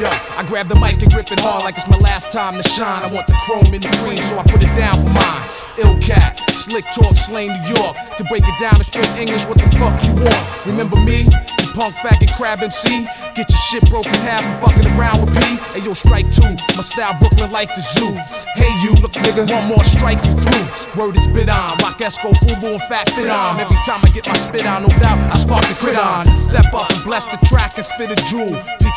Yo, I grab the mic and grip it hard like it's my last time to shine. I want the chrome and the cream, so I put it down for mine. Ill cat, slick talk, slang New York. To break it down in straight English, what the fuck you want? Remember me? You punk faggot crab MC? Get your shit broken half and fucking around with P. Hey yo, strike two, my style Brooklyn like the zoo. Hey you, look nigga, one more strike you through. Word is bit on, rock Esco, Fubu and Fat Fit on. Every time I get my spit on, no doubt, I spark the crit on. Step up and bless the track and spit a jewel.